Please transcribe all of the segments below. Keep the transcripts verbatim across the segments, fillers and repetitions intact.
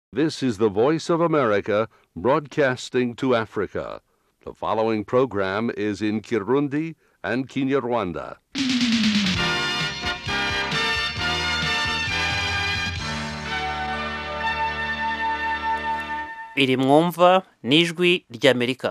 This is the Voice of America broadcasting to Africa. The following program is in Kirundi and Kinyarwanda. iri mwumva n'ijwi ry'Amerika.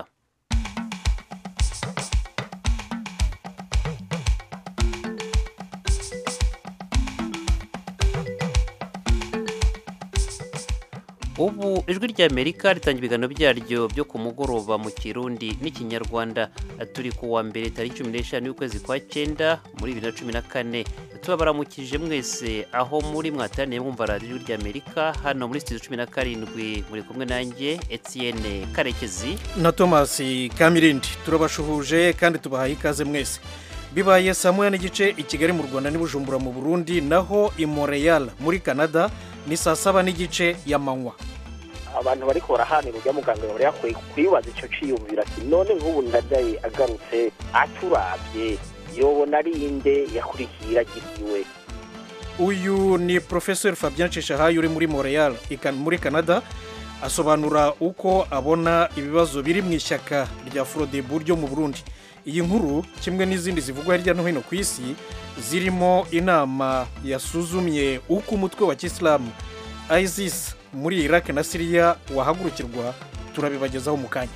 Ubu ijwi ry'Amerika ritanga ibiganiro byaryo byo ku mugoroba mu Kirundi n'Ikinyarwanda. Turi ku wa mbere tariki cumi n'eshanu y'ukwezi kwa cyenda muri bibiri na cumi na kane. Tubabaramukije mwese aho muri mwataniye mwumva radiyo ry'Amerika hano muri studio cumi na karindwi, muri kumwe nanjye Etienne Karekezi na Thomas Kamirindi. Turabashuhuje kandi tubahaye ikaze mwese. Bibaye saa moya n'igice i Kigali mu Rwanda n'i Bujumbura mu Burundi, naho i Montreal muri Canada ni saa saba n'igice y'amanywa. Abantu bari ko barahanira ujya muganga bari yakwiye kwibaza icyo ciyumvira ati none nk'ubu ndadaye agarutse aturabye yobona ari inde yakurikira giriwe. Uyu ni Professor Fabien Cishahayo uri muri Montreal muri Canada, asobanura uko abona ibibazo biri mu ishyaka rya Frodebu ryo mu Burundi. Iyi nkuru kimwe n'izindi zivugwa hirya no hino ku isi zirimo inama yasuzumye uko umutwe wa Kisilamu ISIS muri Iraq na Syria wahagurukirwa, turabibagezaho mu kanya.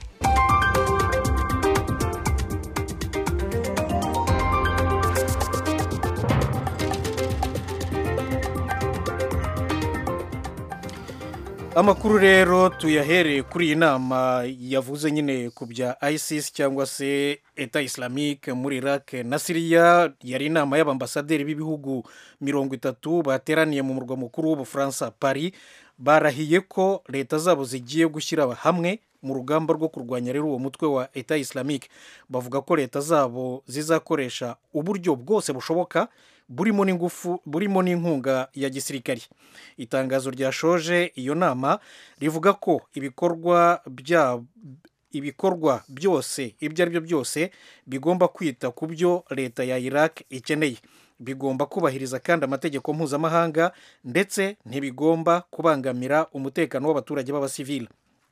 Amakuru rero tuyahereye kuri iyi nama yavuze nyine ku bya ISIS cyangwa se Eta Islamique muri Iraq na Syria. Yari inama y'abambasaderi b'ibihugu mirongo itatu bateraniye mu murwa mukuru w'Ubufaransa Paris. Barahiye ko leta zabo zigiye gushyira hamwe mu rugamba rwo kurwanya rero uwo mutwe wa Eta Islamique. Bavuga ko leta zabo zizakoresha uburyo bwose bushoboka burimo n'ingufu burimo n'inkunga ya gisirikari. Itangazo ryashoje iyo nama rivuga ko ibikorwa bya ibikorwa byose ibyo ari byo byose bigomba kwita ku byo leta ya Iraq ikeneye. Bigomba kubahiriza kandi amategeko mpuzamahanga ndetse ntibigomba kubangamira umutekano w'abaturage b'abasivili.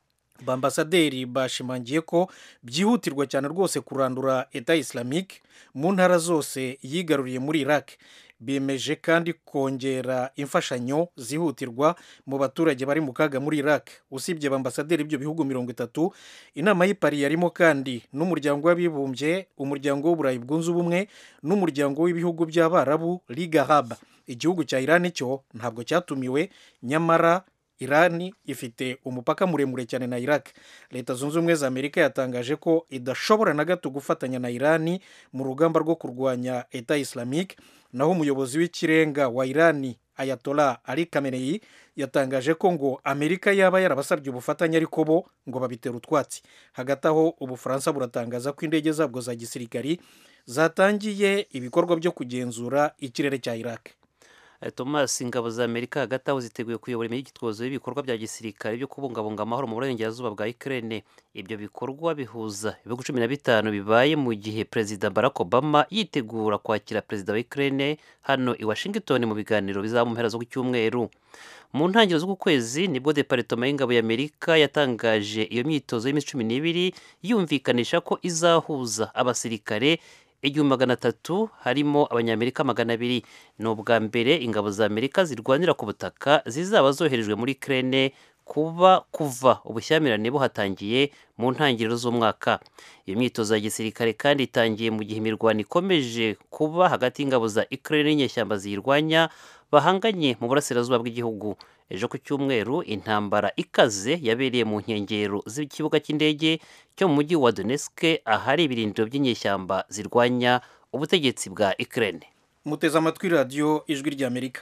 Bambasaderi bashimangiye ko byihutirwa cyane rwose kurandura Eta Islamique mu ntara zose yigaruriye muri Iraq. Bemeje kandi kongera imfashanyo zihutirwa mu baturage bari mu kaga muri Iraq. Usibye bambasaderi ibyo bihugu mirongo itatu, inama y'i Paris yarimo kandi n'umuryango w'abibumbye, umuryango w'Uburayi bwunze ubumwe n'umuryango w'ibihugu by'Abarabu Liga Arab. Igihugu cya Iran cyo ntabwo cyatumiwe, nyamara Irani ifite umupaka muremure cyane na Iraq. Leta zunze ubumwe za Amerika yatangaje ko idashobora na gato gufatanya na Irani mu rugamba rwo kurwanya Eta Islamique. Naho umuyobozi w'ikirenga wa Irani Ayatollah Ali Khamenei yatangaje ko ngo Amerika yaba yarabasabye ubufatanye ariko bo ngo babitera utwatsi. Hagati aho Ubufaransa buratangaza ko indege zabwo za gisirikari zatangiye ibikorwa byo kugenzura ikirere cya Iraq. Thomas, ingabo za Amerika hagati aho ziteguye kuyobora imyitozo y'ibikorwa bya gisirikare byo kubungabunga amahoro mu burengerazuba bwa Ukraine. Ibyo bikorwa bihuza ibihugu cumi na bitanu bibaye mu gihe Perezida Barack Obama yitegura kwakira Perezida wa Ukraine hano i Washington mu biganiro bizaba mu mpera z'ucyumweru. Mu ntangiriro z'ukwezi nibwo Department y'ingabo ya Amerika yatangaje iyo myitozo y'iminsi cumi n'ibiri yumvikanisha ko izahuza abasirikare igihumbi magana atatu harimo abanyamerika magana abiri. Ni ubwa mbere ingabo za Amerika zirwanira ku butaka zizaba zoherejwe muri Ukraine kuba kuva ubushyamirane buhatangiye mu ntangiriro z'umwaka. Iyo myitozo ya gisirikare kandi itangiye mu gihe imirwano ikomeje kuba hagati y'ingabo za Ukraine n'inyeshyamba ziyirwanya bahanganye mu burasirazuba bw'igihugu. Ejo ku cyumweru intambara ikaze yabereye mu nkengero z'ikibuga cy'indege cyo mu mujyi wa Donetsk ahari ibirindiro by'inyeshyamba zirwanya ubutegetsi bwa Ukraine. Muteze amatwi radio ijwi ry'Amerika.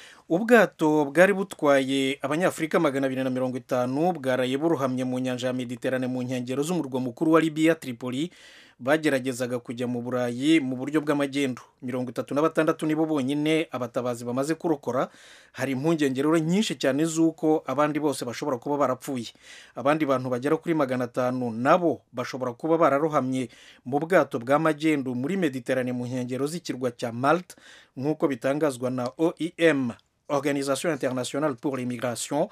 Ubwato bwari butwaye abanyafrika magana abiri na mirongo itanu bwaraye buruhamye mu nyanja ya Mediterane mu nkengero z'umurwa mukuru wa Libya Tripoli. Bageragezaga kujya mu Burayi mu buryo bw'amagendo. mirongo itatu na batandatu nibo bonyine abatabazi bamaze kurokora. Hari impungengero nyinshi cyane z'uko abandi bose bashobora kuba barapfuye. Abandi bantu bagera kuri magana atanu nabo bashobora kuba bararohamye mu bwato bw'amagendo muri Mediterane mu nkengero z'ikirwa cya Malte, nk'uko bitangazwa na O I M, Organisation Internationale pour l'Immigration.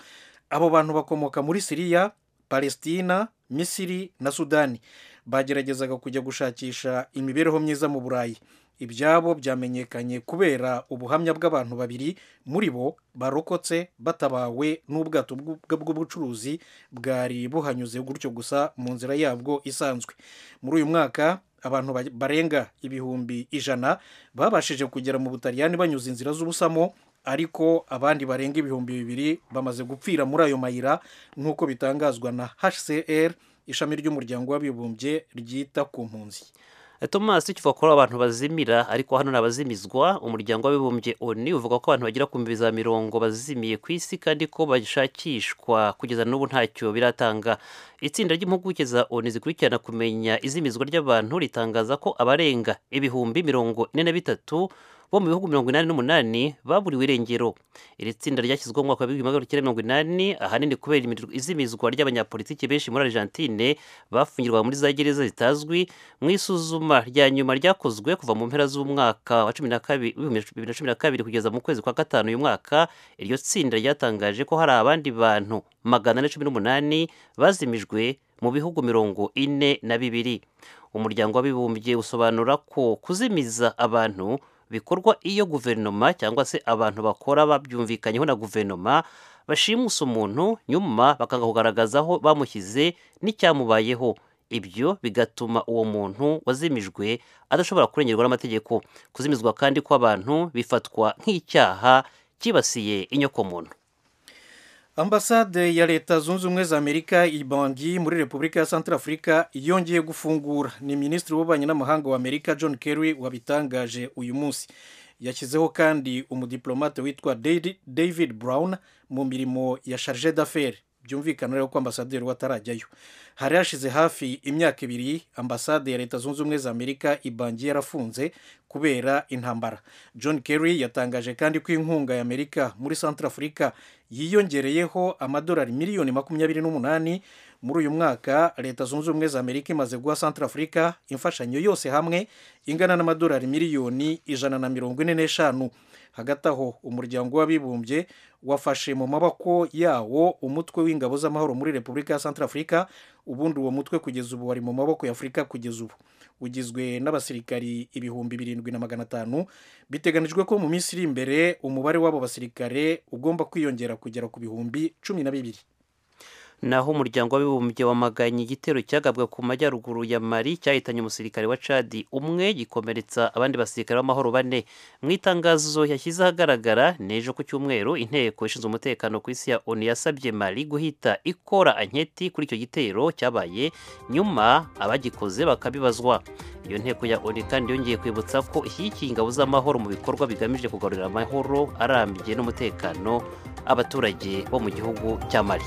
abo bantu bakomoka muri Siriya, Palestina, Misiri na Sudani. Bageragezaga kujya gushakisha imibereho myiza mu Burayi. Ibyabo byamenyekanye kubera ubuhamya bw'abantu babiri muri bo barokotse batabawe n'ubwato bw'ubucuruzi bwari buhanyuze gutyo gusa mu nzira yabwo isanzwe. Muri uyu mwaka abantu barenga ibihumbi ijana babashije kugera mu Butaliyani banyuze inzira z'ubusamo, ariko abandi barenga ibihumbi bibiri bamaze gupfira muri ayo mayira nk'uko bitangazwa na H C R, ishami ry'umuryango w'abibumbye ryita ku mpunzi. Thomas kivuga ko abantu bazimira, ariko hano nabazimizwa. Umuryango w'abibumbye O N U uvuga ko abantu bagera ku mbibi za mirongo bazimiye ku isi kandi ko bashakishwa kugeza n'ubu ntacyo biratanga. Itsinda ry'impuguke za O N U zikurikirana kumenya izimizwa ry'abantu ritangaza ko abarenga ibihumbi mirongo ine na bitatu bo mu bihugu mirongo inani n'umunani baburiwe irengero. Iri tsinda ryashyizweho mu mwaka wa bibiri magana cyenda mirongo inani ahanini kubera izimizwa ry'abanyapolitiki benshi muri Argentine bafungirwa muri za gereza zitazwi. Mu isuzuma rya nyuma ryakozwe kuva mu mpera z'umwaka wa cumi na kabiri bibiri na cumi na kabiri kugeza mu kwezi kwa gatanu uyu mwaka, iryo tsinda ryatangaje ko hari abandi bantu magana ane cumi n'umunani bazimijwe mu bihugu mirongo ine na bibiri. Umuryango w'abibumbye usobanura ko kuzimiza abantu bikorwa iyo guverinoma cyangwa se abantu bakora babyumvikanyeho na guverinoma bashimusa umuntu nyuma bakanga kugaragaza aho bamushyize n'icyamubayeho. Ibyo bigatuma uwo muntu wazimijwe adashobora kurengerwa n'amategeko. Kuzimizwa kandi kw'abantu bifatwa nk'icyaha kibasiye inyokomuntu. Ambasade ya Leta Zunze Ubumwe za Amerika i Bangui muri Repubulika ya Centrafrica yongeye gufungura. Ni Minisitiri w'Ububanyi n'Amahanga wa Amerika John Kerry wabitangaje uyu munsi. Yashyizeho kandi umudiplomate witwa David Brown mu mirimo ya charge d'affaires. Byumvikana rero ko ambasaderi watarajyayo. Hari hashize hafi imyaka ibiri ambasade ya Leta Zunze Ubumwe za Amerika i Bangui yarafunze kubera intambara. John Kerry yatangaje kandi ko inkunga ya Amerika muri Centrafrica yiyongereyeho amadolari miliyoni makumyabiri n'umunani. Muri uyu mwaka Leta Zunze Ubumwe za Amerika imaze guha Centrafrica imfashanyo yose hamwe ingana n'amadolari miliyoni ijana na mirongo ine n'eshanu. Hagati aho umuryango w'abibumbye wafashe mu maboko yawo umutwe w'ingabo z'amahoro muri Repubulika ya Centrafrica. Ubundi uwo mutwe kugeza ubu wari mu maboko ya Afurika kugeza ubu. Ugizwe n'abasirikari ibihumbi birindwi na magana atanu. Biteganijwe ko mu minsi iri imbere umubare w'abo basirikare ugomba kwiyongera kugera ku bihumbi cumi na bibiri. Naho umuryango w'abibumbye wamaganye igitero cyagabwe ku majyaruguru ya Mali cyahitanye umusirikare wa Chad umwe gikomeretsa abandi basirikare b'amahoro bane. Mu itangazo yashyize ahagaragara n'ejo ku cyumweru, inteko ishinzwe umutekano ku isi ya O N U yasabye Mali guhita ikora anketi kuri icyo gitero cyabaye, nyuma abagikoze bakabibazwa. Iyo nteko ya O N U kandi yongeye kwibutsa ko ishyigikiye ingabo z'amahoro mu bikorwa bigamije kugarurira amahoro arambye n'umutekano abaturage bo mu gihugu cya Mali.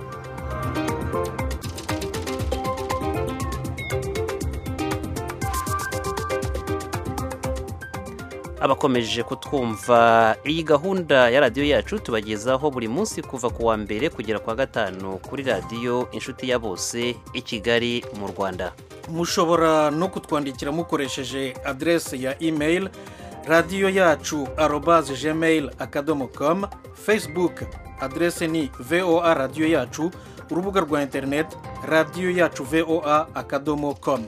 Abakomeje kutwumva, iyi gahunda ya radiyo yacu tubagezaho buri munsi kuva ku wa mbere kugera kwa gatanu kuri radiyo Inshuti ya Bose i Kigali mu Rwanda. Mushobora no kutwandikira mukoresheje adresse ya email radiyo yacu arobase gmail akadomo com, Facebook adresse ni voa radiyo yacu, urubuga rwa internet radiyo yacu voa akadomo com.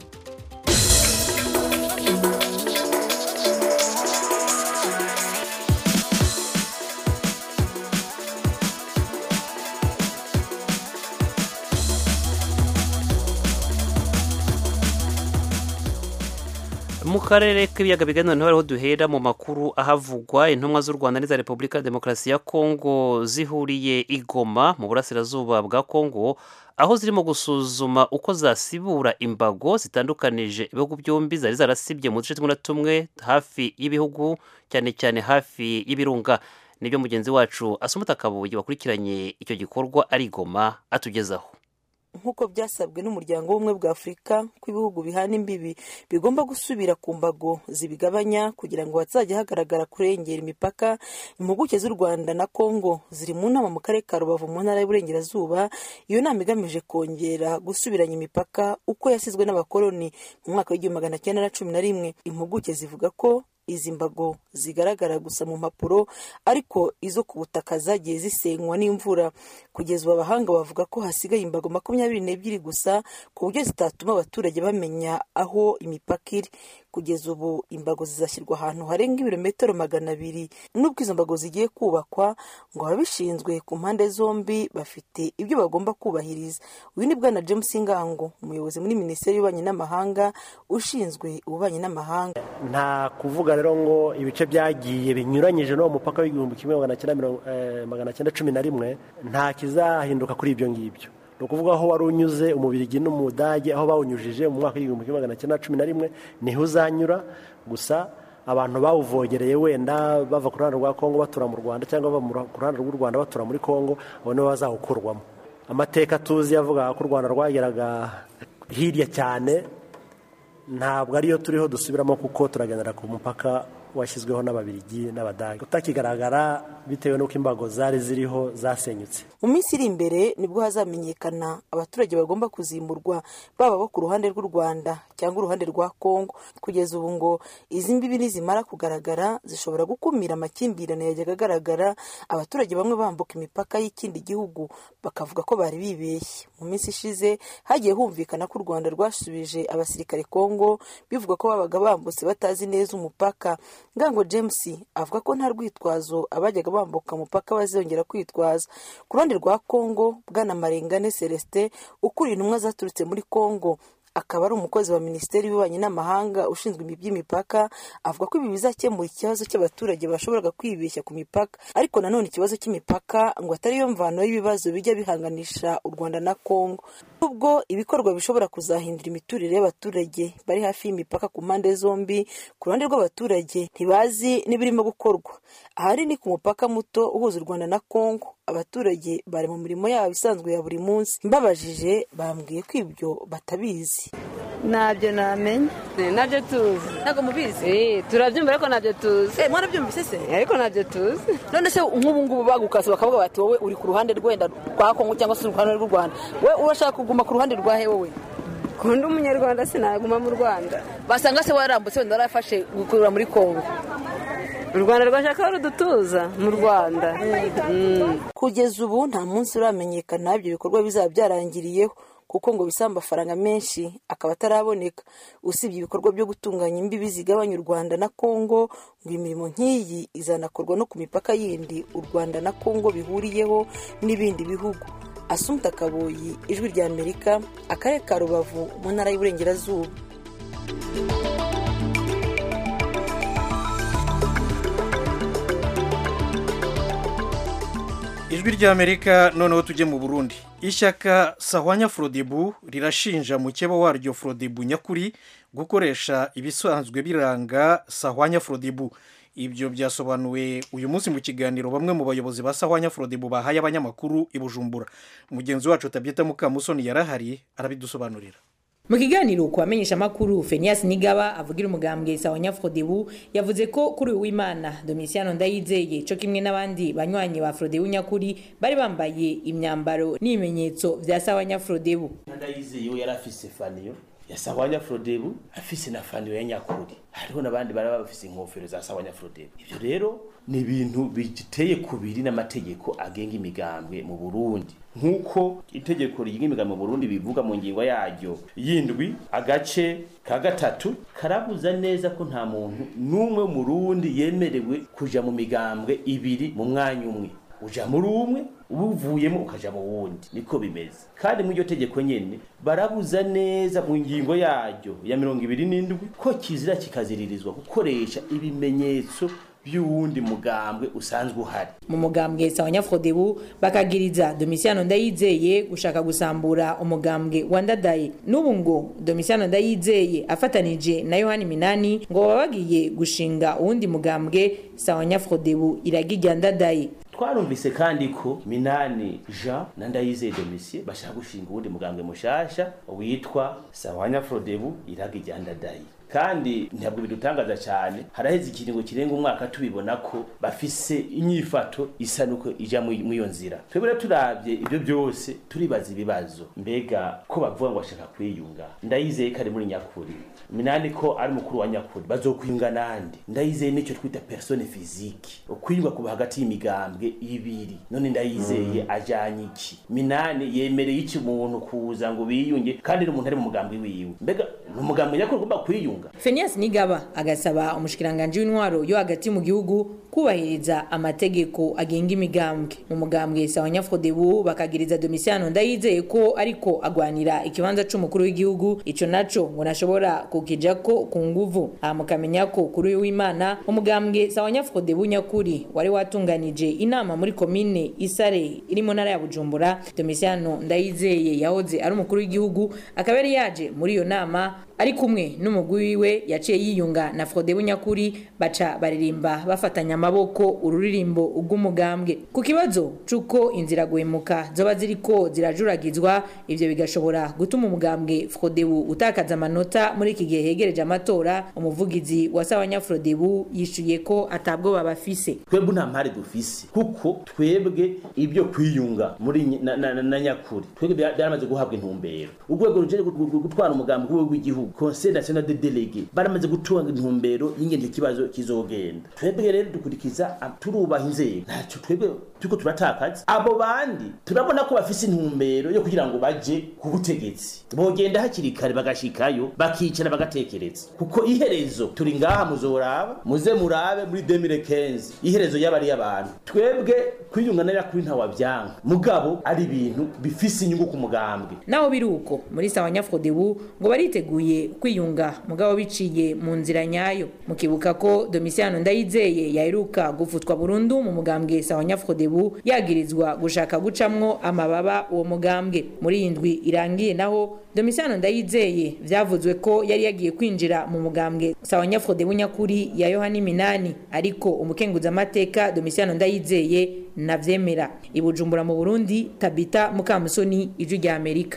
Mu karere k'ibiyaga bigari noneho hariho duhera mu makuru ahavugwa. Intumwa z'u Rwanda n'iza Repubulika ya Demokarasi ya Kongo zihuriye i Goma mu burasirazuba bwa Kongo, aho zirimo gusuzuma uko zasibura imbago zitandukanije ibihugu byombi zari zarasibye mu duce tumwe na tumwe hafi y'ibihugu, cyane cyane hafi y'ibirunga. Nibyo mugenzi wacu Asumuta Kabuye wakurikiranye icyo gikorwa ari Goma atugezaho. Nk'uko byasabwe n'umuryango w'ubumwe bwa Afurika ko ibihugu bihana imbibi bigomba gusubira ku mbago zibigabanya kugira ngo hazajya hagaragara kurengera imipaka. Impuguke z'u Rwanda na Kongo ziri mu nama mu karere ka Rubavu mu ntara y'Uburengerazuba. Iyo nama igamije kongera gusubiranya imipaka uko yasizwe n'abakoloni mu mwaka w'igihumbi magana cyenda na cumi na rimwe. Impuguke zivuga ko izi mbago zigaragara gusa mu mpapuro ariko izo ku butaka zagiye zisenywa n'imvura. Kugeza ubu abahanga bavuga ko hasigaye imbago makumyabiri n'ebyiri gusa ku buryo zitatuma abaturage bamenya aho imipaka iri. Kugeza ubu imbago zizashyirwa ahantu harenga ibirometero magana abiri. Nubwo izo mbago zigiye kubakwa ngo ababishinzwe ku mpande zombi bafite ibyo bagomba kubahiriza. Uyu ni bwana James Ngango, umuyobozi muri Minisiteri y'Ububanyi n'Amahanga ushinzwe ububanyi n'amahanga. Nta kuvuga rero ngo ibice byagiye binyuranyije no mupaka w'igihumbi kimwe magana cyenda cumi na rimwe nta kizahinduka kuri ibyo ngibyo. No kuvuga aho wari unyuze umubirigi n'umudage aho bawunyujije mu mwaka w'igihumbi kimwe magana cyenda cumi na rimwe niho uzanyura, gusa abantu bawuvogereye wenda bava ku ruhande rwa Kongo batura mu Rwanda cyangwa bava ku ruhande rw'u Rwanda batura muri Kongo abo nibo bazawukorwamo. Amateka tuzi yavuga ko u Rwanda rwageraga hirya cyane, ntabwo ariyo turiho dusubiramo kuko turagendera ku mupaka washyizweho n'ababirigi n'abadage utakigaragara bitewe n'uko imbago zari ziriho zasenyutse. Mu minsi iri imbere nibwo hazamenyekana abaturage bagomba kuzimurwa, baba bo ku ruhande rw'u Rwanda cyangwa uruhande rwa Kongo. Kugeza ubu ngo izi mbibi nizimara kugaragara zishobora gukumira amakimbirane yajyaga agaragara, abaturage bamwe bambuka imipaka y'ikindi gihugu bakavuga ko bari bibeshye. Mu minsi ishize hagiye humvikana ko u Rwanda rwasubije abasirikare Kongo bivuga ko babaga bambutse batazi neza umupaka. Ngango James avuga ko nta rwitwazo abajyaga bambuka umupaka bazongera kwitwaza. Ku ruhande rwa Kongo, bwana Marengane Celestin ukuriye intumwa zaturutse muri Kongo akaba ari umukozi wa Minisiteri y'Ububanyi n'Amahanga ushinzwe iby'imipaka, avuga ko ibi bizakemura ikibazo cy'abaturage bashoboraga kwibeshya ku mipaka. Ariko nanone ikibazo cy'imipaka ngo atari yo mvano y'ibibazo bijya bihanganisha u Rwanda na Kongo. Ubwo ibikorwa bishobora kuzahindura imiturire y'abaturage bari hafi y'imipaka ku mpande zombi, ku ruhande rw'abaturage ntibazi n'ibirimo gukorwa. Ahari ni ku mupaka muto uhuza u Rwanda na Kongo, abaturage bari mu mirimo yabo isanzwe ya buri munsi. Mbabajije bambwiye ko ibyo batabizi. Nabyo namenye, nabyo tuzi. Ntago mubizi? Eh, turabyumva ariko nabyo tuzi. Eh, mwarabyumvise se? Ariko nabyo tuzi. None se nk'ubu ngubu bagukase bakavuga bati wowe uri ku ruhande rwenda rwa Kongo cyangwa se uruhande rw'u Rwanda, we urashaka kuguma ku ruhande rwa he wowe? Kundi umunyarwanda sinaguma mu Rwanda. Basanga se warambutse wenda warafashe gukurura muri Kongo. U Rwanda rwashaka rudutuza mu Rwanda. Kugeza ubu nta munsi uramenyekana ibyo bikorwa bizaba byarangiriyeho, kuko ngo bisaba amafaranga menshi akaba ataraboneka. Usibye ibikorwa byo gutunganya imbibi zigabanya u Rwanda na Kongo, ngo imirimo nk'iyi izanakorwa no ku mipaka yindi u Rwanda na Kongo bihuriyeho n'ibindi bihugu. Assumpta Kaboyi, Ijwi rya Amerika, Akarere ka Rubavu mu Ntara y'Iburengerazuba. Ijwi rya Amerika. Noneho tujye mu Burundi. Ishyaka Sahwanya Frodebu rirashinja mukeba waryo Frodebu nyakuri gukoresha ibisanzwe biranga Sahwanya Frodebu. Ibyo byasobanuwe uyu munsi mu kiganiro bamwe mu bayobozi ba Sahwanya Frodebu bahaye abanyamakuru i Bujumbura. Mugenzi wacu Tabyeta Mukamusoni yarahari arabidusobanurira. Mu kiganiro kwamenyesha makuru, Phineas Nigaba avugira umugambwe Sahwanya Frodebu yavuze ko kuri uw'Imana Domitiano Ndayizeye cyo kimwe n'abandi banywanyi ba Frodebu nyakuri bari bambaye imyambaro n'ibimenyetso bya Sahwanya Frodebu. Ndayizeye yarafise faniyo ya Sahwanya Frodebu, afise na faniyo ya nyakuri, hariho nabandi bari bafise inkofero za Sahwanya Frodebu. Ibyo rero ni ibintu biteye kubiri n'amategeko agenga imigambwe mu Burundi, nkuko itegeko rigenga imigambwe mu Burundi bivuga mu ngingo yaryo yindwi agace ka gatatu karabuza neza ko nta muntu numwe mu Burundi yemerewe kuja mu migambwe ibiri mu mwanya umwe. Uja muri umwe ubuvuyemo ukaja mu wundi, niko bimeze. Kandi mu iryo tegeko nyene barabuza neza mu ngingo yaryo ya mirongo ibiri n'indwi ko kizira kikaziririzwa gukoresha ibimenyetso by'uwundi mugambwe usanzwe uhari. Mu mugambwe Sahwanya Frodebu bakagiriza Domitiano Ndayizeye gushaka gusambura umugambwe wa Ndadaye. N'ubu ngo Domitiano Ndayizeye afatanije na Yohani Minani ngo babagiye gushinga uwundi mugambwe Sahwanya Frodebu iragirya Ndadaye. Twarumvise kandi ko Minani Jean na Ndayizeye Domicie bashaka gushinga uwundi mugambwe mushasha witwa Sahwanya Frodebu iragirya Ndadaye. kandi ntabwo bidutangaza cyane haraheze ikiringo kirenga umwaka tubibona ko bafise inyifato isa nuko ija mu iyo nzira twebwe turavye ibyo byose turibaza ibibazo mbega ko bavuga ngo bashaka kwiyunga ndayizeye kare muri nyakuri minani ko ari mukuru wa nyakuri bazokwiyunga nandi ndayizeye nicyo twita persone physique ukwiyunga kuba hagati y'imigambwe ibiri none ndayizeye ajanye iki minani yemereye iki umuntu kuza ngo biyunge kandi umuntu ari mu mugambwe wiwe mbega umugambwe nyakuri ugomba kwiyunga. Phineas Nigaba agasaba umushikiranganje w'intwaro yo hagati mu gihugu kubahiriza amategeko agenga imigambwe mu mugambwe Sawanya Frodebu bakagiriza Domitiano Ndayizeye ko ariko agwanira ikibanza c'umukuru w'igihugu ico naco ngo nashobora kukijako ku nguvu amukamenya ko kuri w'Imana umugambwe Sawanya Frodebu nyakuri wari watunganije inama muri komine Isare iri mu ntara ya Bujumbura. Domitiano Ndayizeye yahoze ari umukuru w'igihugu akaba yari yaje muri iyo nama ari kumwe n'umugwi wiwe yaciye yiyunga na Frodebu nyakuri baca baririmba bafatanya amaboko ururirimbo ugumugambwe ku kibazo cuko inzira guhemuka zoba ziriko zirajuragizwa ivyo bigashobora gutuma umugambwe Frodebu utakaza amanota muri iki gihe hegereje amatora. Umuvugizi wa Sawanya Frodebu yishuye ko atabwo babafise. Twebwe nta mpari dufise kuko twebwe ibyo kwiyunga muri na, na, na, na nyakuri twebwe byaramaze guhabwa intumbero urwego ruje gutwara umugambwe w'igihugu Conseil national de délégués baramaze gutunga intumbero y'ingene kibazo kizogenda. Twebwe rero dukurikiza turubaha inzego ntaco twebwe tuko turatakaza abo bandi turabona ko bafise intumbero yo kugira ngo baje ku butegetsi bogenda hakiri kare bagashikayo bakicara bagatekereza kuko iherezo turi ngaha muzoraba muze murabe muri deux mille quinze iherezo y'abari y'abantu twebwe kwiyunganira kuri nta wavyanga mugabo ari ibintu bifise inyungu ku mugambwe. Naho biruko muri Sawanya Frodebu ngo bariteguye kwiyunga mugabo biciye mu nzira nyayo mukibuka ko Domitiano Ndayizeye yaheruka gufutwa burundu mu mugambwe Sawanya Frodebu yagirizwa gushaka gucamwo amababa uwo mugambwe. Muri indwi irangiye naho Domitiano Ndayizeye vyavuzwe ko yari yagiye kwinjira mu mugambwe Sawanya Frodebu nyakuri ya Yohani Minani ariko umukenguza amateka Domitiano Ndayizeye navyemera. Ibujumbura mu Burundi, Tabita Mukamusoni, Ijwi rya Amerika.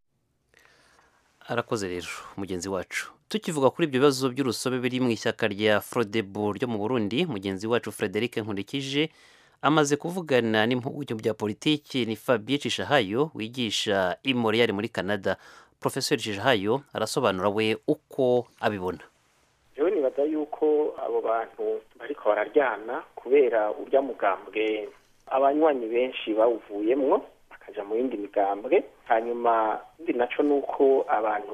Arakoze rero mugenzi wacu. Tukivuga kuri ibyo bibazo by'urusobe biri mu ishyaka rya Frodebu ryo mu Burundi, mugenzi wacu Frederic Nkundikije amaze kuvugana n'impuguke bya politiki ni Fabien Cishahayo wigisha i Montreal muri Canada. Professor Cishahayo arasobanura we uko abibona. Jewe nibaza yuko abo bantu bariko bararyana kubera urya mugambwe abanywanyi benshi bawuvuyemwo bakaja mu yindi migambwe hanyuma ndi naco nuko abantu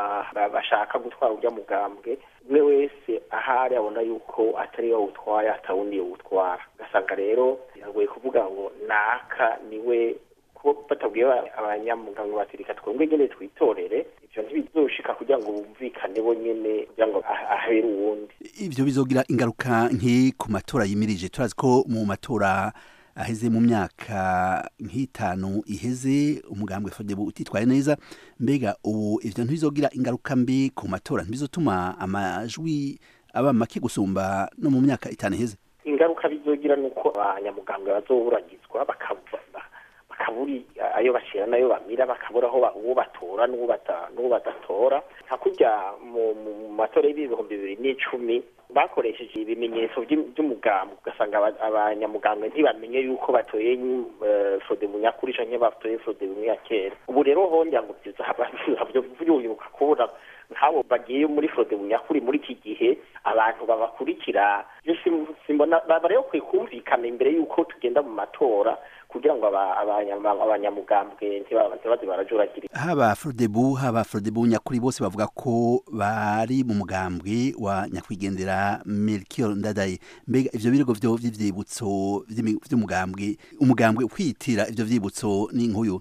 bashaka gutwara urya mugambwe umwe wese ahari abona yuko atari yo utwaye atawundi yo utwara gasanga rero biragoye kuvuga ngo naka niwe ko batabwiye abanyamugambwe batirika twebwe nyene twitorere ivyo ntibizoshika kugira ngo bumvikane bo nyene kugira ngo ahere uwundi. Ivyo bizogira ingaruka nki ku matora yimirije turazi ko mu matora aheze mu myaka nk'itanu iheze umugambwe Frodebu utitwaye neza mbega ubu ivyo ntibizogira ingaruka mbi ku matora ntibizotuma amajwi aba make gusumba no mu myaka itanu iheze? Ingaruka bizogira nuko abanyamugambwe bazoburagizwa bakavuga bakaburi ayo bashira nayo bamira bakabura aho uwo batora n'uwo bata n'uwo badatora nka kurya mu matora y'ibihumbi bibiri n'icumi bakoresheje ibimenyetso by'umugambwe ugasanga abanyamugambwe ntibamenye yuko batoye Frodebu nyakuri canke batoye Frodebu ya kera. Ubu rero hongera ngo byiza habyo vyuyuka kubura nk'abo bagiye muri Frodebu nyakuri muri iki gihe abantu babakurikira simbona bareo kwikumvikana imbere yuko tugenda mu matora kugira ngo abanyamugambwe ntibaze barajuragira. Haba Frodebu haba Frodebu nyakuri bose bavuga ko bari mu mugambwe wa nyakwigendera Melchior Ndadaye. Mbega ivyo birego vyo vy'ivyibutso vy'umugambwe umugambwe kwitira ivyo vyibutso ni nkuyu?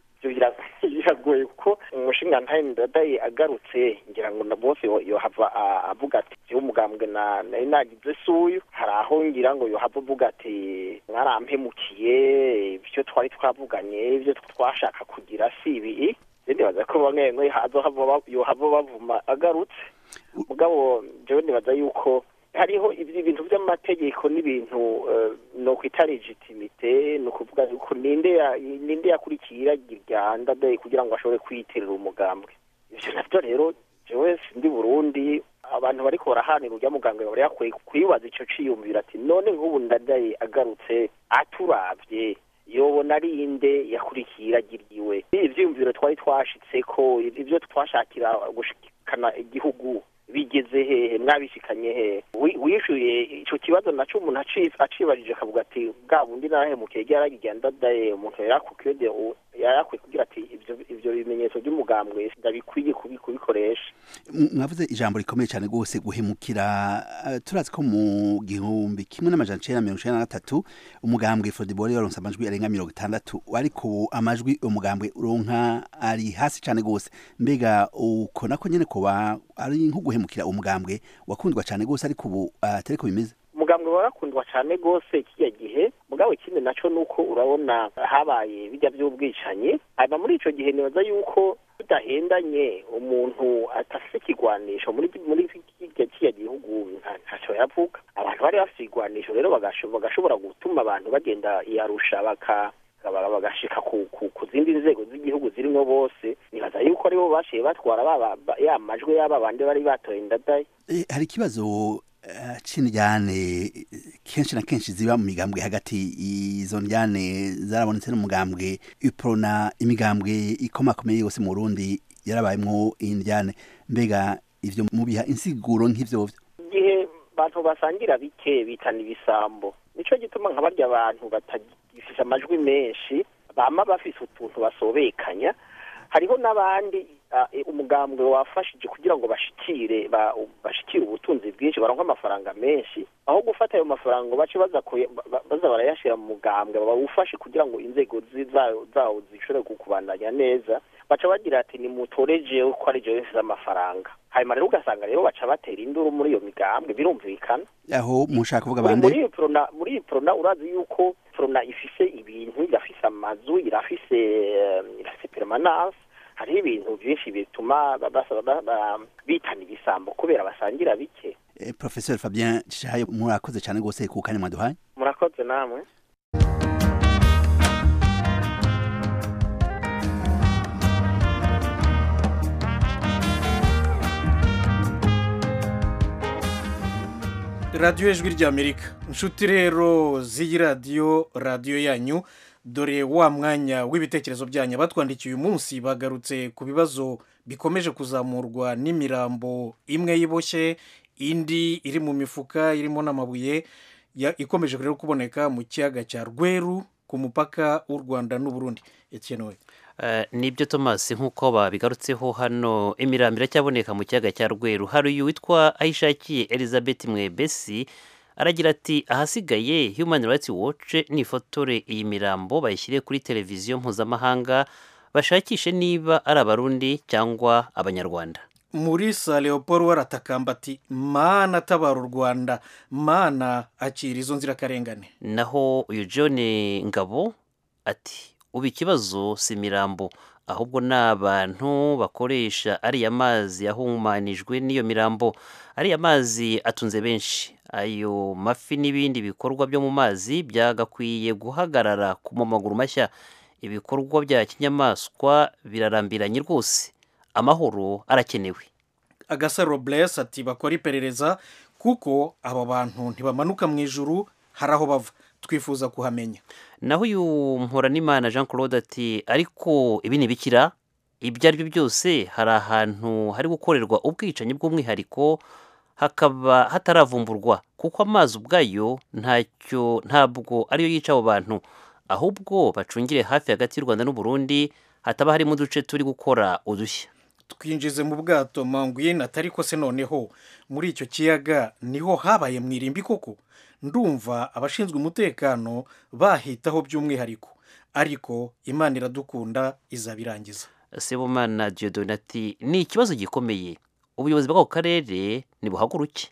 Biragoye kuko umushinga ntaye Ndadaye agarutse ngira ngo na bose yo hava avuga ati umugambwe na nagize suyu hari aho ngira ngo yo hava avuga ati mwarampemukiye ivyo twari twavuganye ivyo twashaka kugira sibi ndi baza ko bamwe ngo hazo hava yo hava bavuma agarutse mugabo jewe ndibaza yuko hariho ibintu by'amategeko n'ibintu no kwita legitimite no kuvuga yuko ninde ninde yakurikira girya Ndadaye kugira ngo ashobore kwitirira umugambwe. Ivyo navyo rero jewe ndi Burundi abantu bariko barahanira urya muganga bari yakwiye kwibaza ico ciyumvira ati none nk'ubu ndadaye agarutse aturavye yobona ari inde yakurikira agiriwe ivyumviro twari twashitseko ivyo twashakira gushikana igihugu bigeze hehe mwabishikanye hehe wishuye ico kibazo naco umuntu acibarije akavuga ati bwa bundi nahe mukege yaragigenda daye umuntu yarakukede yarakwiye kugira ati ivyo ivyo bimenyetso by'umugambwe ndabikwiye kubikoresha. Mwavuze ijambo rikomeye cyane gose guhemukira. Turazi ko mu gihumbi kimwe n'amajana icenda na mirongo icenda na gatatu umugambwe Frodebore yaronse amajwi arenga mirongo itandatu ariko amajwi umugambwe uronka ari hasi cyane gose. Mbega uko nako nyene kuba ari nko guhemukira umugambwe wakundwa cyane gose ariko ubu atariko bimeze. Umugambwe warakundwa cyane gose kiya gihe mugabo ikindi naco nuko urabona habaye bijya by'ubwicanyi hanyuma muri ico gihe nibaza yuko tudahendanye umuntu atafise ikigwanisho muri muri kiya gihugu ntaco yavuga. Abantu bari bafise igwanisho rero bagashobora gutuma abantu bagenda iyarusha baka bagashika ku zindi nzego z'igihugu zirimo bose nibaza yuko aribo bashiye batwara ya majwi y'aba bandi bari batoye ndadaye. Hari ikibazo c'indyane kenshi na kenshi ziba mu migambwe hagati izo ndyane zarabonetse n'umugambwe Uprona imigambwe ikomakomeye yose mu Burundi yarabayemwo indyane. Mbega ivyo mubiha insiguro nk'ivyo gihe bantu basangira bike bitana ibisambo nico gituma nka barya abantu batagifise amajwi menshi bama bafise utuntu basobekanya. Hariho n'abandi umugambwe wafashije kugira ngo bashikire bashikire ubutunzi bwinshi baronka amafaranga menshi aho gufata ayo mafaranga bace baza baza barayashira mu mugambwe babufashe kugira ngo inzego zawo zishobore kukubandanya neza baca bagira ati ni mutoreje uko ari je bifite amafaranga. Hanyuma rero ugasanga rero baca batera induru muri iyo migambwe birumvikana. Aho mushaka kuvuga bande muri Prona muri Prona urazi yuko Prona ifise ibintu irafise amazu irafise irafise permanence hari ibintu byinshi bituma bitana ibisambo kubera basangira bike. Eh, Professeur Fabien Cishahayo murakoze cyane gose ku kanya mwaduhaye. Murakoze namwe. radiyo ijwi ry'Amerika inshuti rero z'iyi radiyo radiyo yanyu dore wa mwanya w'ibitekerezo byanyu batwandikiye uyu munsi bagarutse ku bibazo bikomeje kuzamurwa n'imirambo imwe yiboshye indi iri mu mifuka irimo n'amabuye ikomeje rero kuboneka mu kiyaga cya Rweru ku mupaka w'u Rwanda n'u Burundi. Etienne nibyo Thomas nk'uko babigarutseho hano imirambo iracyaboneka mu kiyaga cya Rweru. Hari uyu witwa Ayishakiye Elizabeth Mwebesi aragira ati ahasigaye Human Rights Watch nifotore iyi mirambo bayishyire kuri televiziyo mpuzamahanga bashakishe niba ari abarundi cyangwa abanyarwanda. Murisa Leopold waratakamba ati mana tabara u Rwanda mana akira izo nzirakarengane. Naho uyu John Ngabo ati ubu ikibazo si mirambo ahubwo n'abantu bakoresha ariya mazi yahumanijwe n'iyo mirambo. Ariya mazi atunze benshi, ayo mafi n'ibindi bikorwa byo mu mazi byagakwiye guhagarara ku maguru mashya. Ibikorwa bya kinyamaswa birarambiranye rwose, amahoro arakenewe. Agasaro Bless ati bakora iperereza kuko aba bantu ntibamanuka mu ijuru haraho bava twifuza kuhamenya. Naho uyu Mporanimana Jean Claude ati ariko ibi ni bikira ibyo ari byo byose hari ahantu hari gukorerwa ubwicanyi bw'umwihariko hakaba hataravumburwa kuko amazi ubwayo ntacyo ntabwo ariyo yica abo bantu ahubwo bacungire hafi hagati y'u Rwanda n'u Burundi hataba harimo uduce turi gukora udushya. Twinjize mu bwato manguye natari ko se noneho muri icyo kiyaga niho habaye mwirimbi koko ndumva abashinzwe umutekano bahitaho by'umwihariko ariko Imana iradukunda izabirangiza. Sebomana Dieudonati ni ikibazo gikomeye ubuyobozi bw'ako karere nibuhaguruke.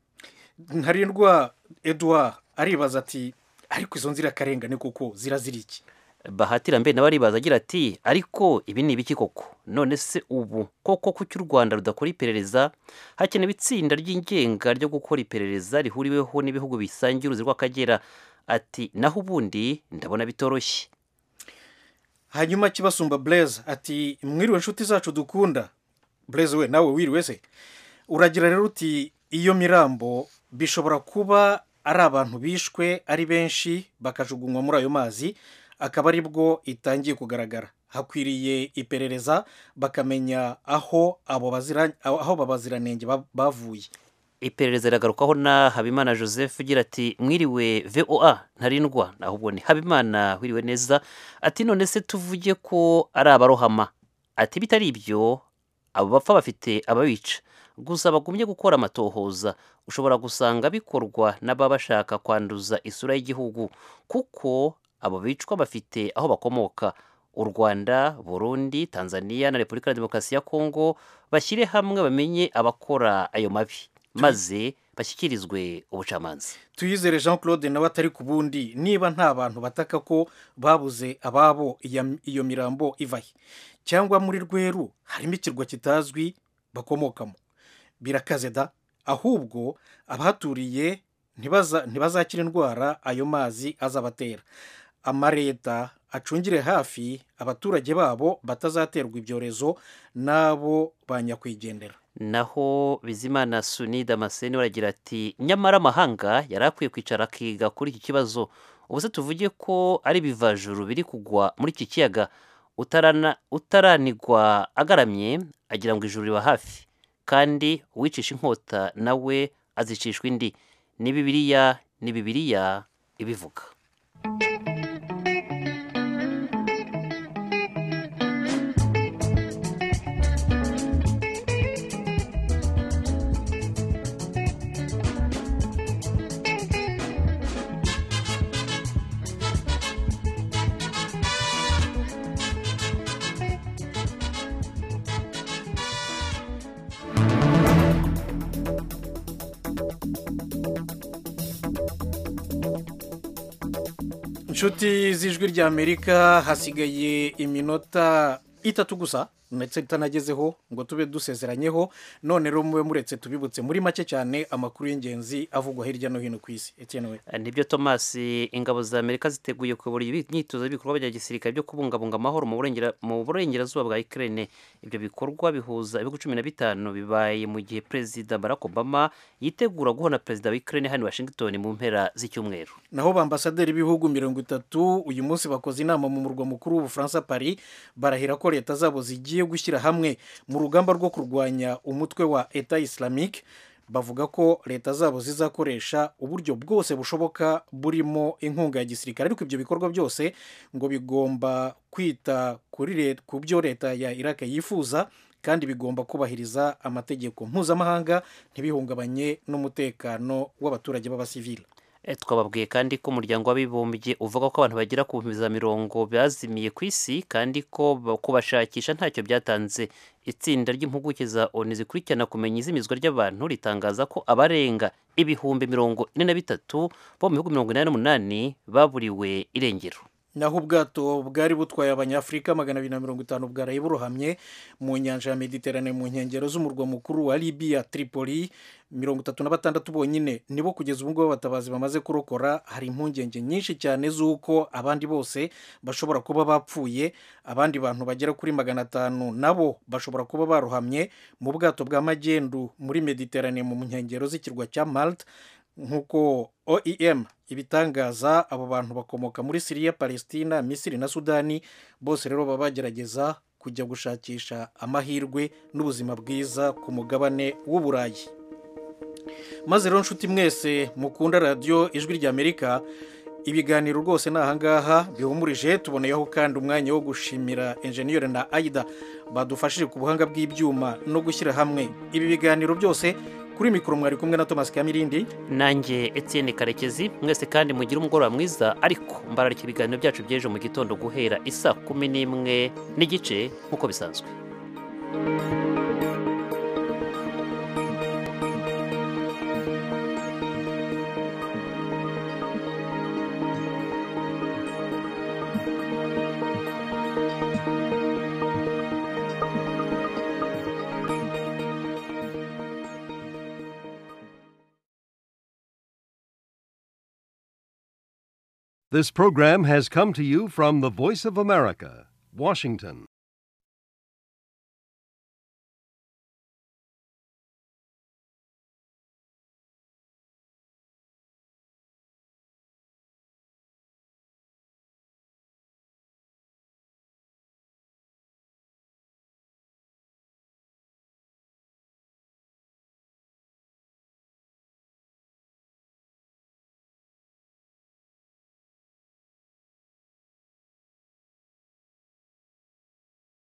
Ntarindwa Edouard aribaza ati ariko izo nzirakarengane kuko zirazira iki? Bahatira mbe nawe aribaza agira ati ariko ibi ni ibiki koko none se ubu koko ku cy'u Rwanda rudakora iperereza hakenewe itsinda ry'ingenga ryo gukora iperereza rihuriweho n'ibihugu bisangiye uruzi rw'Akagera. Ati naho ubundi ndabona bitoroshye. Hanyuma Kibasumba Blaise ati mwiriwe inshuti zacu dukunda. Blaise we nawe wiriwe se? uragira rero uti iyo mirambo bishobora kuba ari abantu bishwe ari benshi bakajugunywa muri ayo mazi akaba ari bwo itangiye kugaragara. Hakwiriye iperereza bakamenya aho abo bazira aho babaziranenge bavuye. Iperereza riragarukaho na Habimana Joseph ugira ati mwiriwe V O A ntarindwa ahubwo ni Habimana wiriwe neza ati none se tuvuge ko ari abarohama ati bitari ibyo abo bapfa bafite ababica gusa bagumye gukora amatohoza ushobora gusanga bikorwa n'ababa bashaka kwanduza isura y'igihugu kuko abo bicwa bafite aho bakomoka. U Rwanda, Burundi, Tanzania na Repubulika ya Demokarasi ya Kongo bashyire hamwe bamenye abakora ayo mabi maze bashyikirizwe ubucamanza. Tuyizere Jean Claude nawe atari ku bundi niba nta bantu bataka ko babuze ababo iyo mirambo ivahe cyangwa muri Rweru harimo ikirwa kitazwi bakomokamo birakaze da ahubwo abahaturiye ntibaza ntibazakira indwara ayo mazi azabatera. Amareta acungire hafi abaturage babo batazaterwa ibyorezo nabo banyakwigendera. Naho Bizimana Suni Damascene waragira ati nyamara amahanga yari akwiye kwicara akiga kuri iki kibazo. Ubuse tuvuge ko ari bivajuru biri kugwa muri iki kiyaga utarana utaranigwa agaramye agira ngo ijuru riba hafi kandi uwicisha inkota nawe azicishwa indi. Ni Bibiliya ni Bibiliya ibivuga. Inshuti z'ijwi ry'Amerika hasigaye iminota itatu gusa ndetse itanagezeho ngo tube dusezeranyeho none rero mube muretse tubibutse muri make cyane amakuru y'ingenzi avugwa hirya no hino ku isi. Etienne we nibyo Thomas, ingabo za Amerika ziteguye kuyobora imyitozo y'ibikorwa bya gisirikare byo kubungabunga amahoro mu burengera mu burengerazuba bwa Ukraine. Ibyo bikorwa bihuza ibihugu cumi na bitanu bibaye mu gihe Perezida Barack Obama yitegura guhona Perezida wa Ukraine hano Washington mu mpera z'icyumweru. Naho bambasaderi b'ibihugu mirongo itatu uyu munsi bakoze inama mu murwa mukuru w'Ubufaransa Paris barahira ko leta zabo zigiye gushyira hamwe mu rugamba rwo kurwanya umutwe wa Etat Islamique. Bavuga ko leta zabo zizakoresha uburyo bwose bushoboka burimo inkunga ya gisirikare, ariko ibyo bikorwa byose ngo bigomba kwita kuri leta ku byo leta ya Iraq yifuza kandi bigomba kubahiriza amategeko mpuzamahanga ntibihungabanye n'umutekano w'abaturage b'abasivili. Twababwiye kandi ko umuryango w'abibumbye uvuga ko abantu bagera ku bihumbi mirongo bazimiye ku isi kandi ko kubashakisha ntacyo byatanze. Itsinda ry'impuguke za ONU zikurikirana kumenya izimizwa ry'abantu ritangaza ko abarenga ibihumbi mirongo ine na bitatu bo mu bihugu mirongo inani n'umunani baburiwe irengero. Naho ubwato bwari butwaye abanyafurika magana abiri na mirongo itanu bwaraye burohamye mu nyanja ya Mediterane mu nkengero z'umurwa mukuru wa Libya Tripoli. Mirongo itatu na batandatu bonyine nibo kugeza ubu ngubu abatabazi bamaze kurokora. Hari impungenge nyinshi cyane z'uko abandi bose bashobora kuba bapfuye. Abandi bantu bagera kuri magana atanu nabo bashobora kuba barohamye mu bwato bwa magendu muri Mediterane mu nkengero z'ikirwa cya Malta. Nkuko O I M ibitangaza, abo bantu bakomoka muri Syria, Palestina, Misiri na Sudani. Bose rero baba bagerageza kujya gushakisha amahirwe n'ubuzima bwiza ku mugabane w'Uburayi. Maze rero nshuti mwese mukunda radio Ijwi ry'Amerika, ibiganiro rwose nahangaha bihumurije. Tuboneyeho kandi umwanya wo gushimira engineer na Aida badufashije ku buhanga bw'ibyuma no gushyira hamwe ibi biganiro byose. Kuri mikoro mwari kumwe na Thomas Kamirindi nanjye Etienne Karekezi. Mwese kandi mugira umugoroba mwiza, ariko mbararika ibiganiro byacu by'ejo mu gitondo guhera isa kumi n'imwe n'igice nk'uko bisanzwe. This program has come to you from the Voice of America, Washington.